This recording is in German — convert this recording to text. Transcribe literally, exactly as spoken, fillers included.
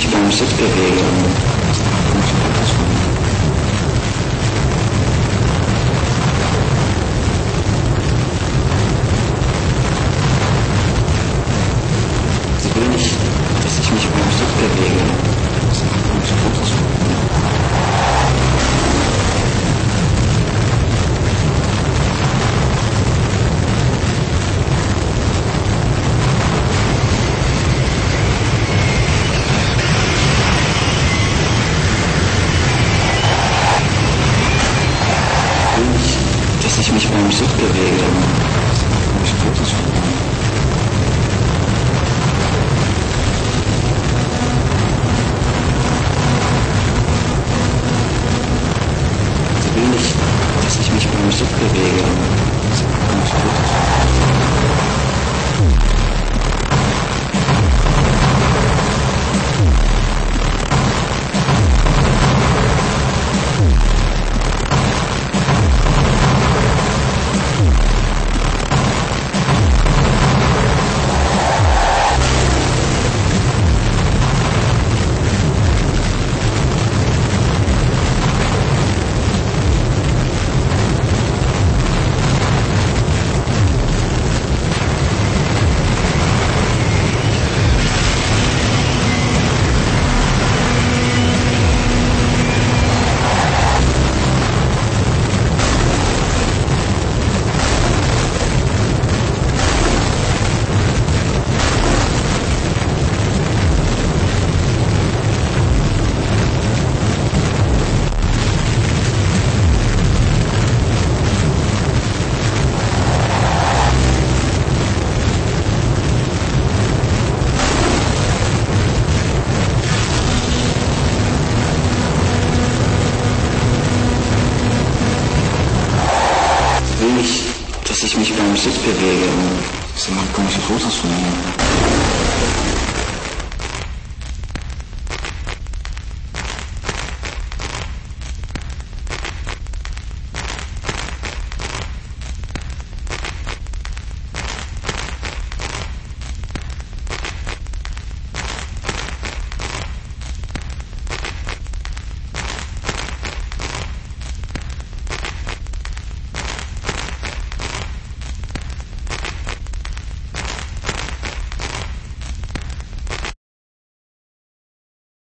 mich beim Sitz bewege. Sie will nicht, dass ich mich beim Sitz bewege. Sie macht mich Fotos von mir. Dass ich mich beim Sitz bewege. Ich Fotos von mir. Sie will nicht, dass ich mich beim Sitz bewege. Sie macht Fotos von mir. Will nicht, dass ich mich beim Sitz bewege. Sie macht komische Fotos von mir.